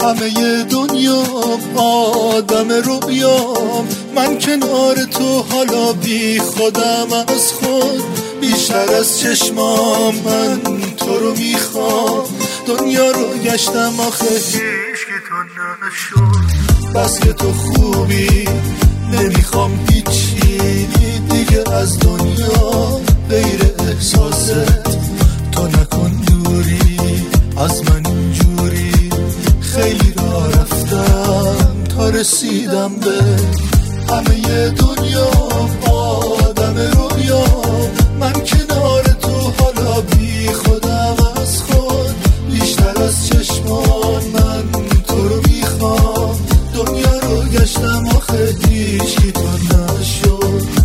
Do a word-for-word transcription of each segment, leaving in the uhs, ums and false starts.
همه دنیا آدم رویام، من کنار تو حالا بی خودم از خود، بیشتر از چشمام من تو رو میخوام. دنیا رو گشتم آخه هیچکی تو نشد، بس که تو خوبی نمیخوام هیچی دیگه از دنیا غیر احساست. تو نکن دوری از من اینجوری، خیلی راه رفتم تا رسیدم به همه دنیا آدم رویام، من کنار تو حالا بی خودم از خود، بیشتر از چشمان من تو رو میخوام. دنیا رو گشتم آخه هیچکی تو نشد.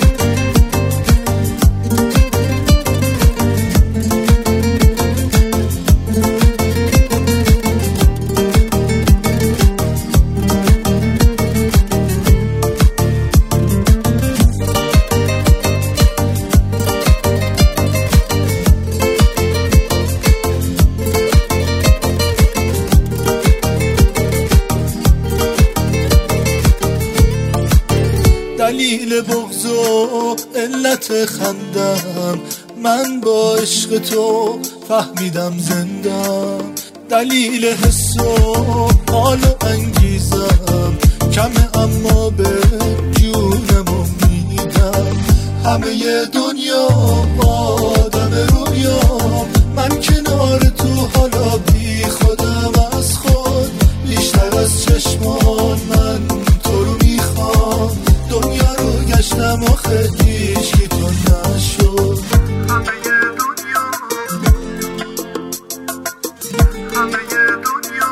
دلیل بغض و علت خندم، من با عشق تو فهمیدم زندم. دلیل حس و حال و انگیزم کمه اما به جونم امیدم. همه دنیا آدم رویام، من کنار تو حالا بی خودم از خود، بیشتر از چشمان من تو رو میخوام. دنیا رو گشتم آخه هیچکی تو نشد. همه دنیا همه دنیا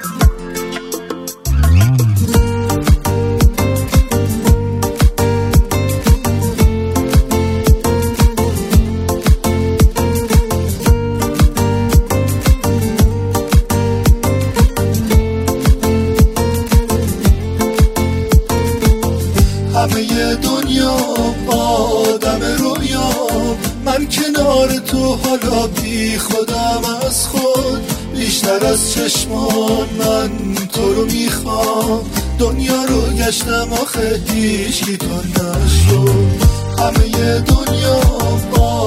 همه دنیا آدم رویام، من کنار تو حالا بی خودم از خود، بیشتر از چشمان من تو رو میخوام. دنیا رو گشتم آخه هیچکی تو نشد. همه دنیا